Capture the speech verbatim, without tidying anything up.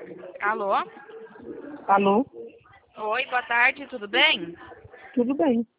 Alô? Alô? Oi, boa tarde, tudo bem? Tudo bem.